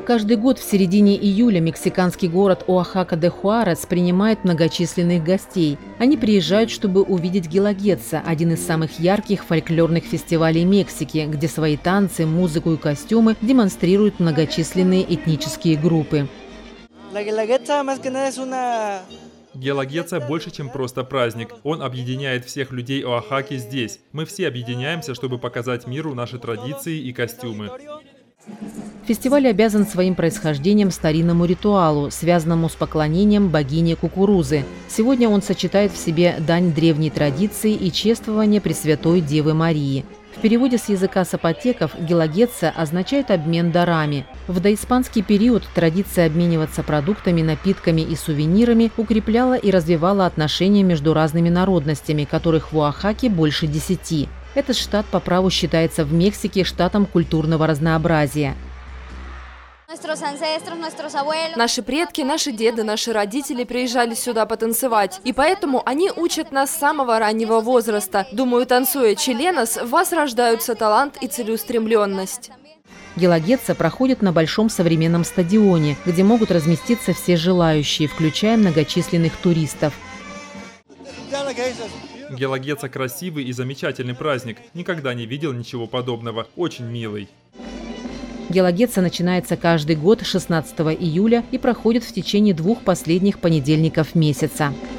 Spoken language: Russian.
Каждый год в середине июля мексиканский город Оахака-де-Хуарес принимает многочисленных гостей. Они приезжают, чтобы увидеть Гелагетса, один из самых ярких фольклорных фестивалей Мексики, где свои танцы, музыку и костюмы демонстрируют многочисленные этнические группы. Гелагетса больше, чем просто праздник. Он объединяет всех людей Оахаки здесь. Мы все объединяемся, чтобы показать миру наши традиции и костюмы. Фестиваль обязан своим происхождением старинному ритуалу, связанному с поклонением богине кукурузы. Сегодня он сочетает в себе дань древней традиции и чествование Пресвятой Девы Марии. В переводе с языка сапотеков «гелагетса» означает обмен дарами. В доиспанский период традиция обмениваться продуктами, напитками и сувенирами укрепляла и развивала отношения между разными народностями, которых в Оахаке больше 10. Этот штат по праву считается в Мексике штатом культурного разнообразия. Наши предки, наши деды, наши родители приезжали сюда потанцевать. И поэтому они учат нас с самого раннего возраста. Думаю, танцуя чиленос, в вас рождаются талант и целеустремленность. Гелагетса проходит на большом современном стадионе, где могут разместиться все желающие, включая многочисленных туристов. Гелагетса красивый и замечательный праздник. Никогда не видел ничего подобного. Очень милый. Гелагетса начинается каждый год 16 июля и проходит в течение 2 последних понедельников месяца.